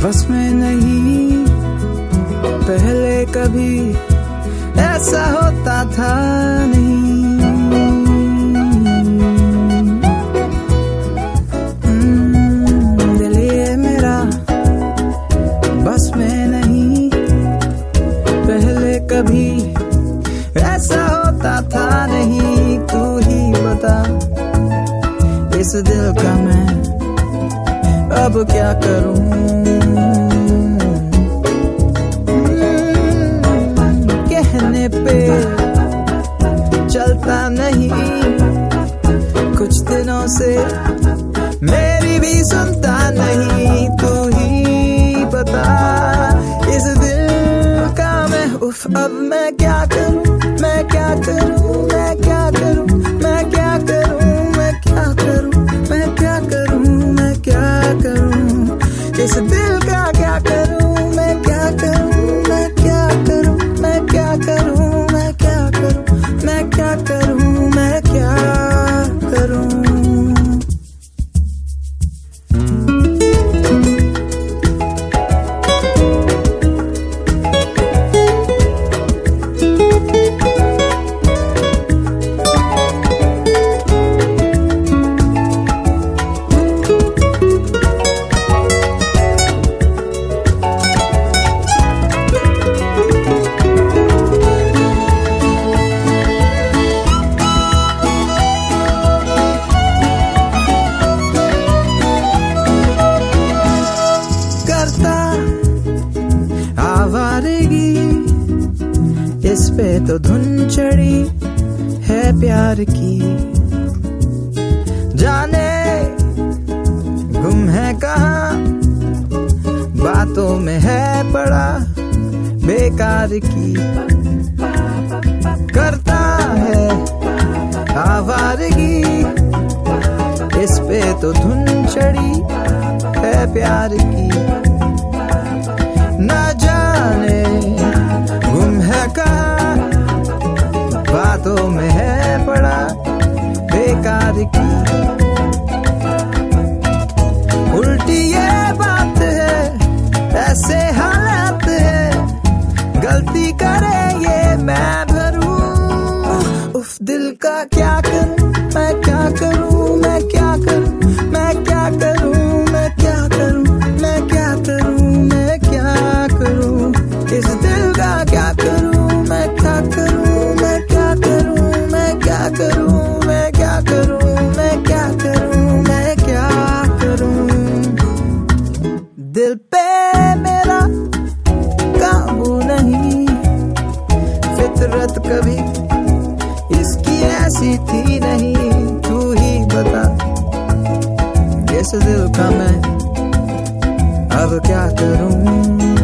बस में नहीं, पहले कभी ऐसा होता था नहीं। दिल ये मेरा बस में नहीं, पहले कभी ऐसा होता था नहीं। तू ही बता इस दिल का मैं अब क्या करूं। कहने पे चलता नहीं, कुछ दिनों से मेरी भी सुनता नहीं। तू ही बता इस दिल का मैं उफ अब मैं क्या करूं, मैं क्या करूं, मैं क्या करूं, मैं क्या करूं, मैं क्या करूं, मैं क्या करूं, मैं क्या करूं, इस दिल का क्या करूं, मैं क्या करूं, मैं क्या करूं, मैं क्या करूं, मैं क्या करूं, मैं क्या करूं, मैं क्या करूं। आवारगी इस पे तो धुन चढ़ी है प्यार की, जाने गुम है कहाँ, बातों में है पड़ा बेकार की। करता है आवारगी इस पे तो धुन चढ़ी है प्यार की, न जाने गुम है कहाँ, बातों में है पड़ा बेकार की। उल्टी ये बात है, ऐसे हालात है, गलती करे ये मैं भरूं। उफ दिल का क्या करूं, मैं क्या करूं, मैं क्या करूं, मैं क्या करूं, मैं क्या करूं, मैं क्या करूं, मैं क्या करूं, इस दिल का क्या करूं, मैं क्या करूं, मैं क्या करूं, मैं क्या करूं, मैं क्या करूं, मैं क्या करूं, मैं क्या करूं। दिल पे मेरा काबू नहीं, फितरत कभी इसकी ऐसी थी नहीं। तू ही बता इस दिल का मैं अब क्या करूं।